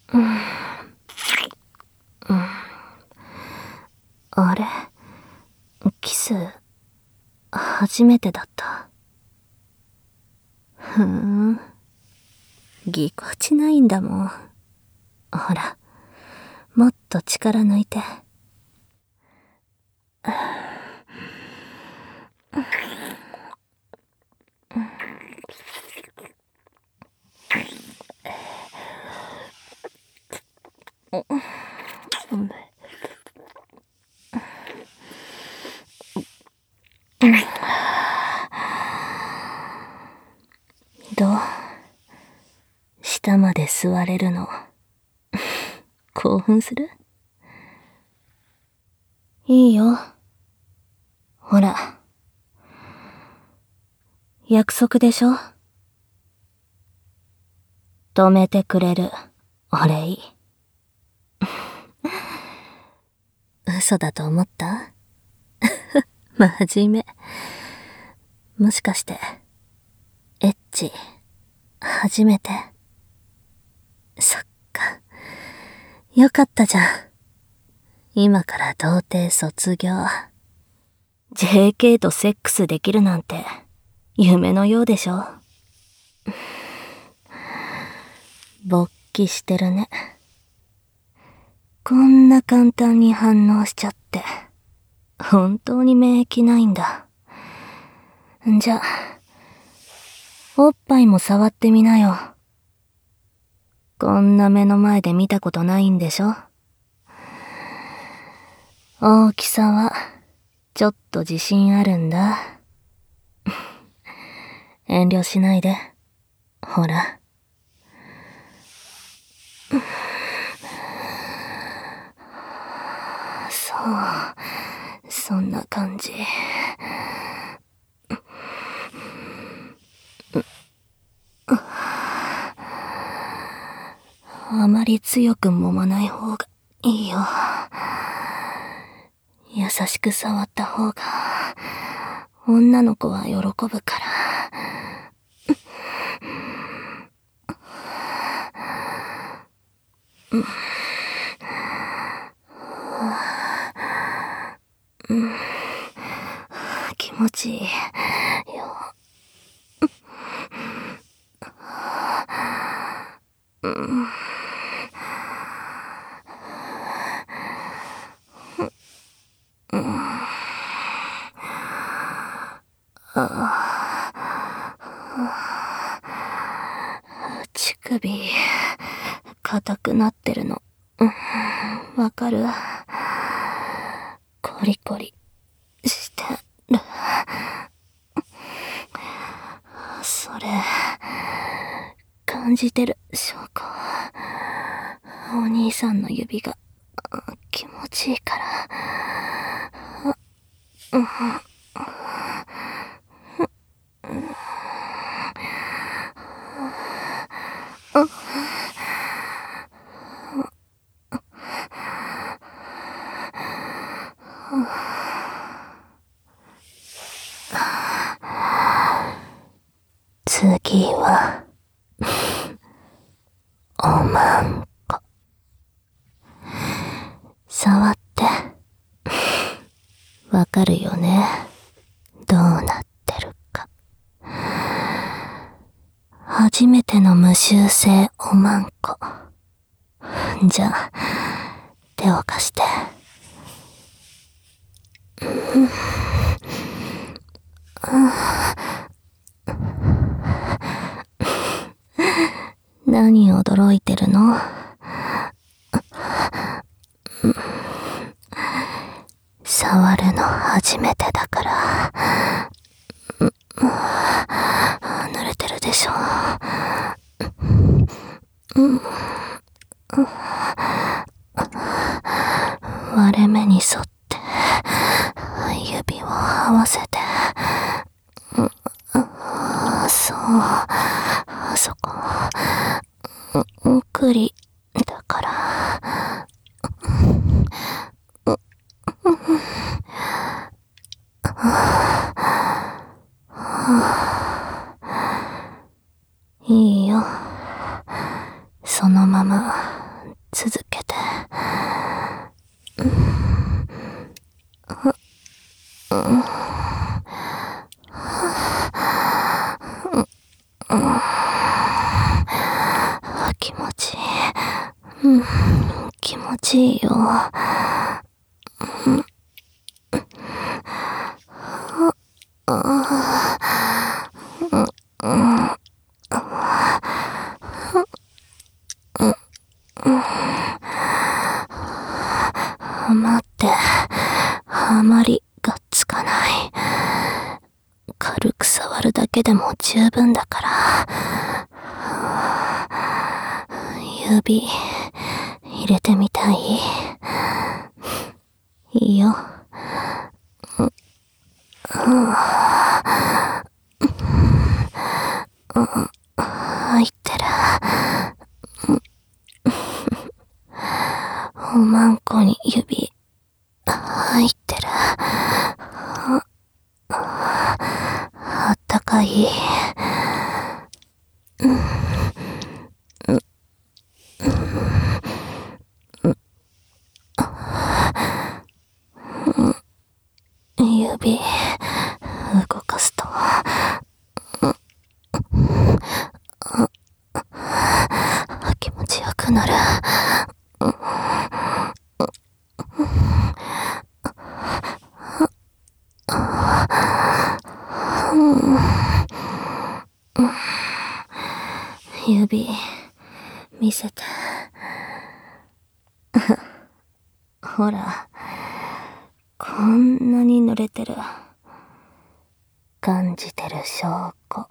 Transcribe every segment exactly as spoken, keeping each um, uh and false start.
うん、うん、あれ、キス初めてだった。ふーん、ぎこちないんだもん。ほら、もっと力抜いて。どう？下まで座れるの興奮する？いいよ。ほら、約束でしょ？止めてくれるお礼。嘘だと思った？真面目。もしかしてエッチ初めて？そっか、よかったじゃん。今から童貞卒業。ジェーケー とセックスできるなんて夢のようでしょ。勃起してるね。こんな簡単に反応しちゃって、本当に免疫ないんだ。じゃ、おっぱいも触ってみなよ。こんな目の前で見たことないんでしょ。大きさは、ちょっと自信あるんだ。遠慮しないで。ほら。そう、そんな感じ。あまり強く揉まない方がいいよ。優しく触った方が、女の子は喜ぶから。うん、気持ちいいよ。うん、うん、ああ、乳首硬くなってるの、うん、わかる？コリコリしてる。それ感じてる証拠。お兄さんの指が気持ちいいから。うん、次はおまんこ。触ってわかるよね、どうなってるか。初めての無修正おまんこ。じゃあ手を貸して。うん、何驚いてるの？触るの初めてだから。慣れてるでしょ。割れ目に沿って指を合わせて。そう、あそこクリだから。いいよ、そのまま気持ちいい。うん、気持ちいいよ。うん、待って、あまりがっつかない。軽く触るだけでも十分だから。指、入れてみたい？いいよ。入ってる。おまんこに指、入ってる。あったかい。指、動かすと、気持ちよくなる。指、見せて。ほら、こんなに濡れてる。感じてる証拠。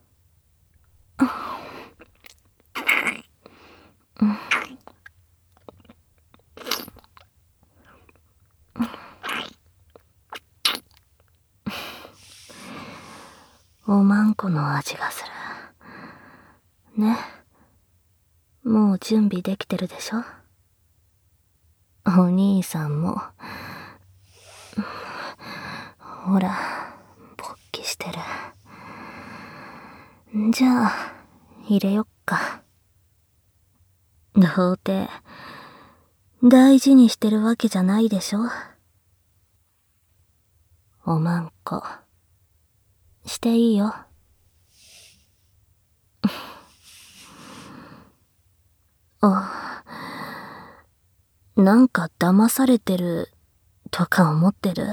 おまんこの味がする。ね。もう準備できてるでしょ？お兄さんも。ほら、勃起してる。じゃあ、入れよっか。童貞、大事にしてるわけじゃないでしょ？おまんこ、していいよ。あ、なんか騙されてるとか思ってる？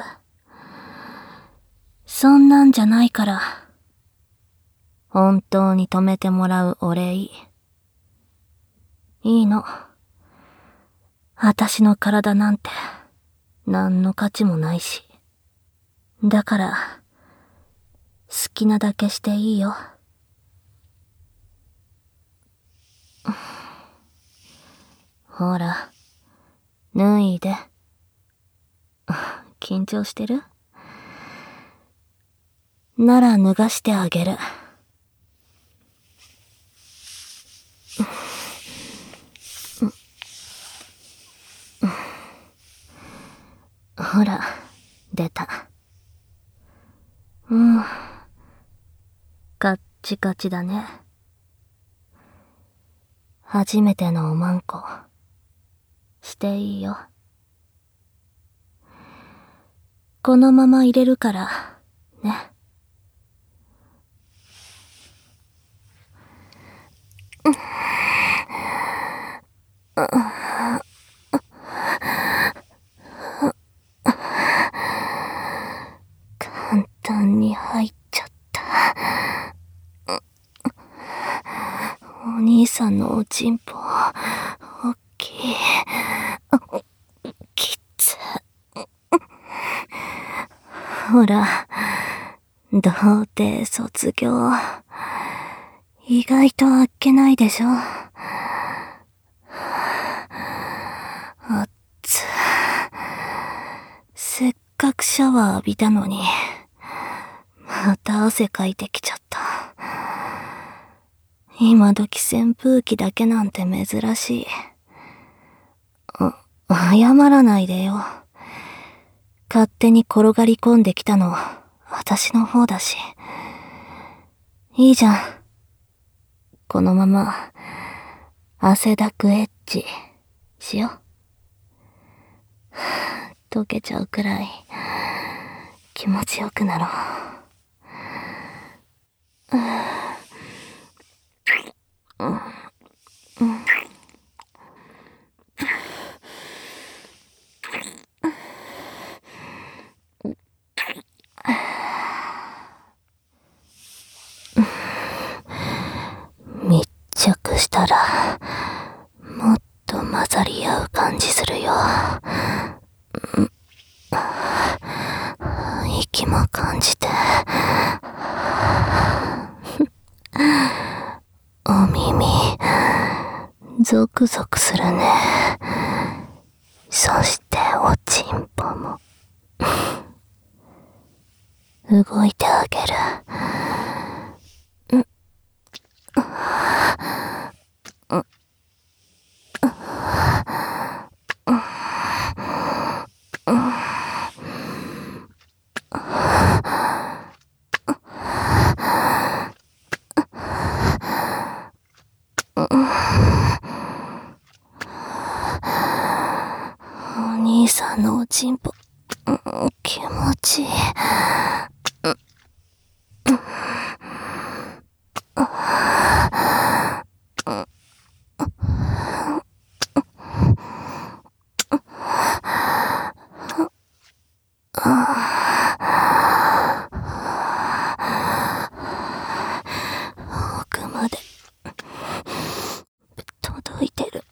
そんなんじゃないから。本当に止めてもらうお礼。いいの。あたしの体なんて何の価値もないし。だから、好きなだけしていいよ。ほら、脱いで。緊張してる？なら脱がしてあげる。ほら、出た。うん。ガッチガチだね。初めてのおまんこ、していいよ。このまま入れるから、ね。簡単に入っちゃった。お兄さんのおちんぽ、おっきい。きつ。ほら、童貞卒業。意外とあっけないでしょ。あっつ。せっかくシャワー浴びたのに、また汗かいてきちゃった。今時扇風機だけなんて珍しい。あ、謝らないでよ。勝手に転がり込んできたの、私の方だし。いいじゃん。このまま、汗だくエッチ、しよう。溶けちゃうくらい、気持ちよくなろう。 密着したらもっと混ざり合う感じするよ。息も感じてお耳ゾクゾクするね。そしておちんぽも動いてあげる。お兄さんのおちんぽ、気持ちいい。奥まで届いてる。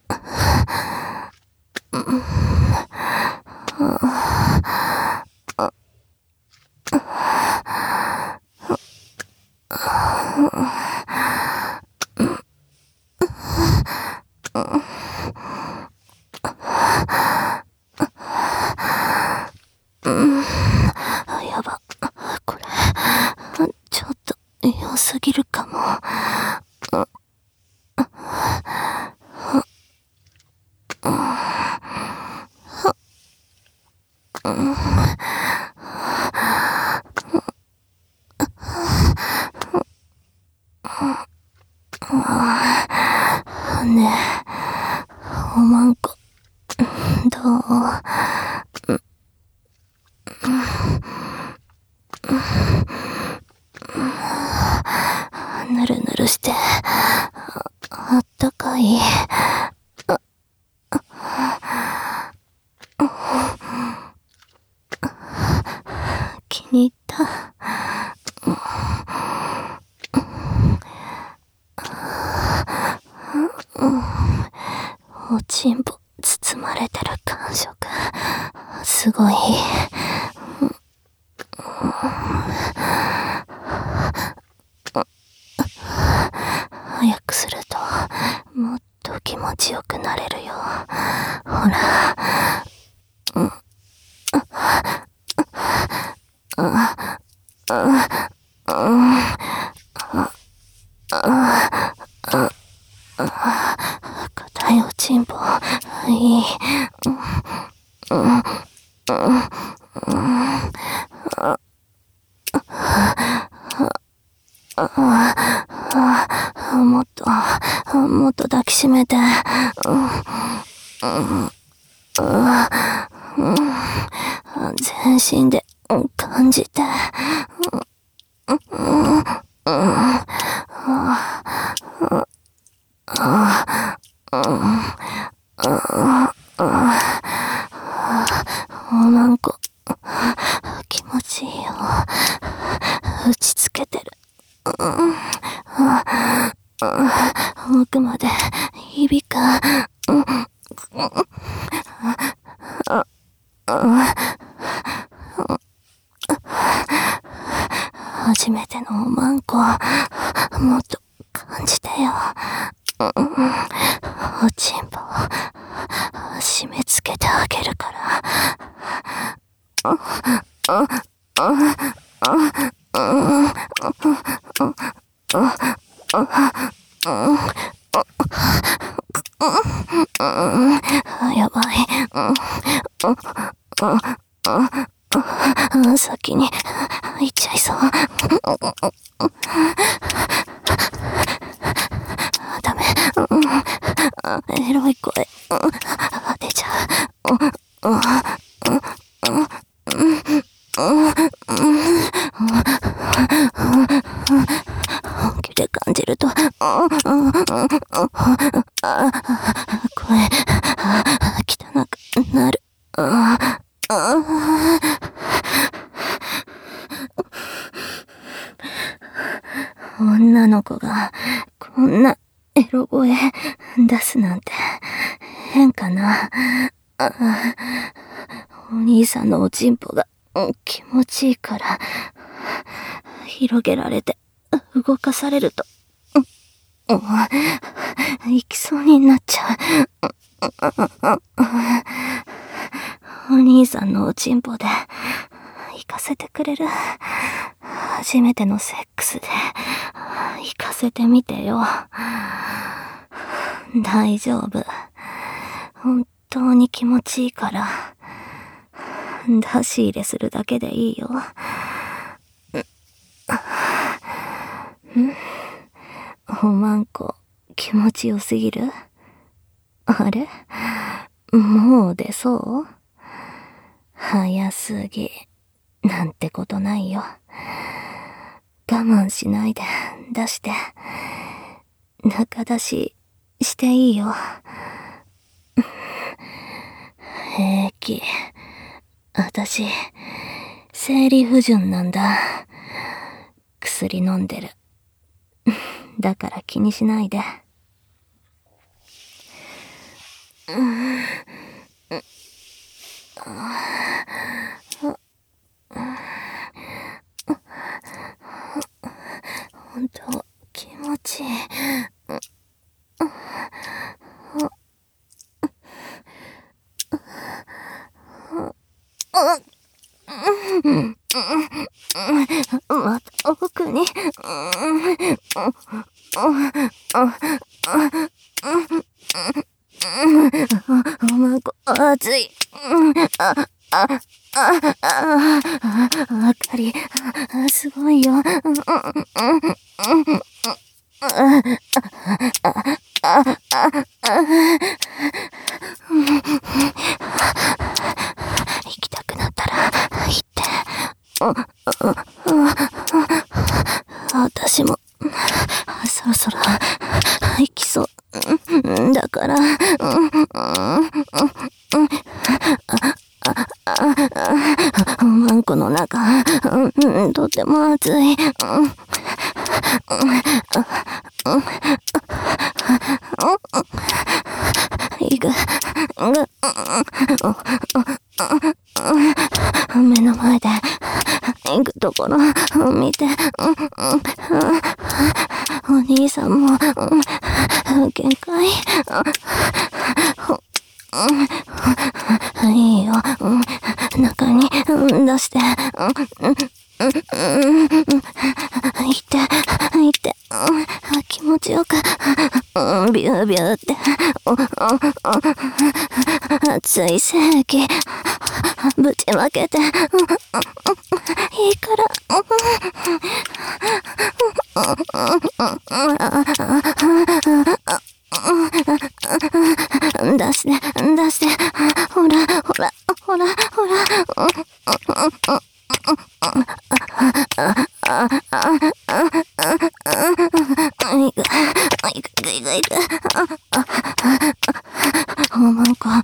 やば、これちょっと良すぎるかも。ねえ、おまんこ、どう？ぬるぬるして、あったかい。気に入った。おちんぽ包まれてる感触、すごい。早くするともっと気持ちよくなれるよ。ほら。硬いおちんぽいい。もっともっと抱きしめて。全身で感じて。おまんこ気持ちいいよ。打ちつけてる。奥まで響く。初めてのおまんこ、もっと感じてよ。おちんぽ締め付けてあげるから。やばい。先に行っちゃいそう。ダメ。エロい声出ちゃう。本気で感じるとあ、声、汚くなる。ああ、女の子がこんなエロ声出すなんて変かな。あ、お兄さんのおちんぽが気持ちいいから広げられて動かされると行きそうになっちゃう。お兄さんのおちんぽで行かせてくれる？初めてのセックスで行かせてみてよ。大丈夫。本当に気持ちいいから出し入れするだけでいいよ。ん？おまんこ気持ちよすぎる？あれ？もう出そう？早すぎなんてことないよ。我慢しないで出して中出ししていいよ。平気。あたし生理不順なんだ。薬飲んでる。だから気にしないで。うん、本当気持ちいい。また奥に。おまんこ熱い。あああああかりすごいよ。行きたくなったら行って。私もそろそろ行きそうだから。おまんこの中とても熱い。いく目の前で行くところ見て。お兄さんも限界。いいよ、中に出して。いていて、気持ちよくビュービューって熱い精液ぶちまけていいから出して出して、ほらほらほらほら。いくいくいくいく。おまんこ。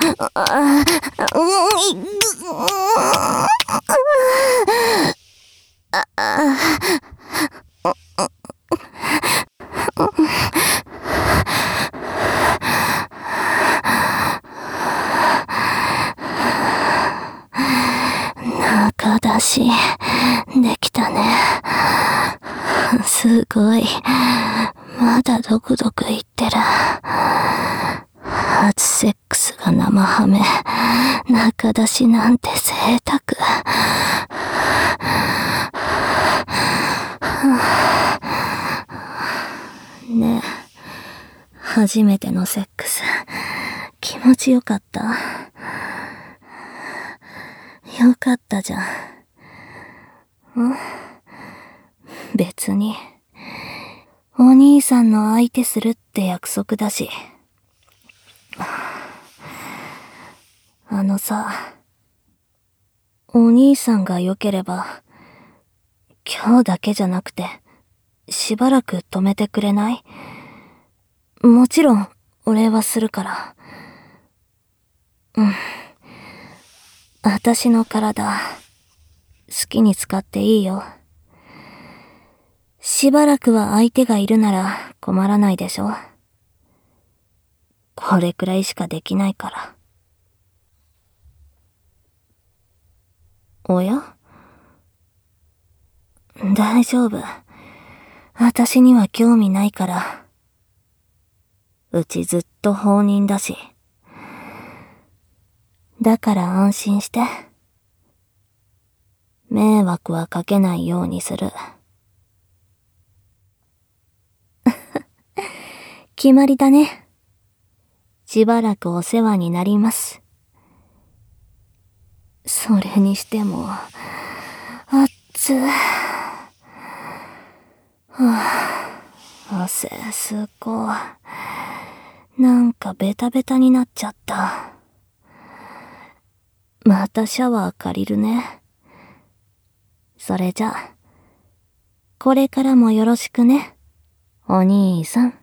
中出しできたね。すごい。まだドクドク言ってる。初セックスが生ハメ、中出しなんて贅沢。ねえ、初めてのセックス気持ちよかった？よかったじゃん。ん？別にお兄さんの相手するって約束だし。あのさ、お兄さんが良ければ今日だけじゃなくてしばらく止めてくれない？もちろんお礼はするから。うん。私の体、好きに使っていいよ。しばらくは相手がいるなら困らないでしょ。これくらいしかできないから。おや？大丈夫。私には興味ないから。うちずっと放任だし。だから安心して。迷惑はかけないようにする。決まりだね。しばらくお世話になります。それにしても、あっつ。はぁ、汗すっごい。なんかベタベタになっちゃった。またシャワー借りるね。それじゃ、これからもよろしくね、お兄さん。